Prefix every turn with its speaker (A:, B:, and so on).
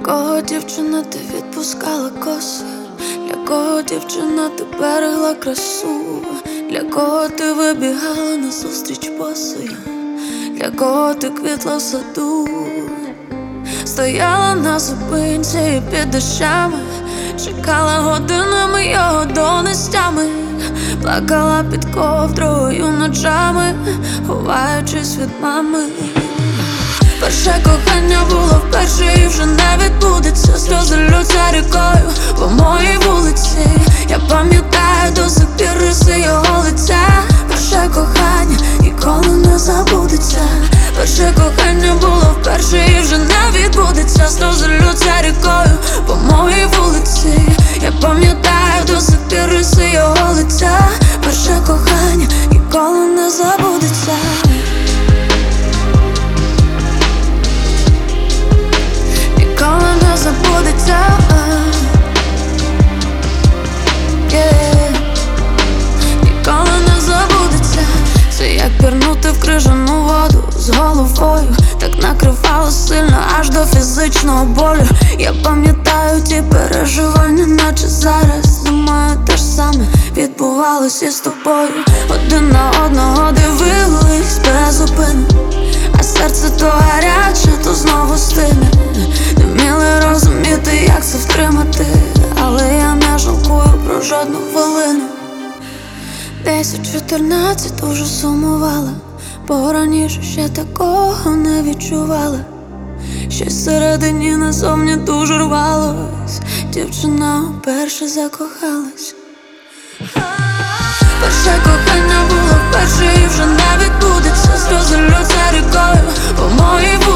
A: кого, дівчина, ти відпускала коси? Для кого, дівчина, ти берегла красу? Для кого ти вибігала назустріч босою? Для кого ти квітла в саду? Стояла на зупинці і під дощами, чекала годинами його донестями, плакала під ковдрою ночами, ховаючись від мами. Перше кохання було вперше і вже не відбудеться. Сльози ллються рікою по моїй вулиці. Я пам'ятаю до сих пір риси його лиця. Перше кохання ніколи не забудеться. Перше кохання було вперше і вже не відбудеться. Сльози ллються рікою по моїй вулиці. Я пам'ятаю до сих пір риси його лиця. Перше кохання ніколи не забудеться. Ніколи не забудеться. Ніколи не забудеться. Це як пірнути в крижану воду з головою. Так накривало сильно аж до фізичного болю. Я пам'ятаю ті переживання, наче зараз. Думаю, те ж саме відбувалось і з тобою. Один на одного дивились без зупину, а серце то гаряче, то знову стине. Не вміли розуміти, як це втримати, але я не жалкую про жодну хвилину. 10-14 дуже сумувала, бо раніше ще такого не відчувала. Щось всередині назовні дуже рвалось. Дівчина вперше закохалась. Перше кохання було вперше і вже не відбудеться. Сльози ллються рікою по моїй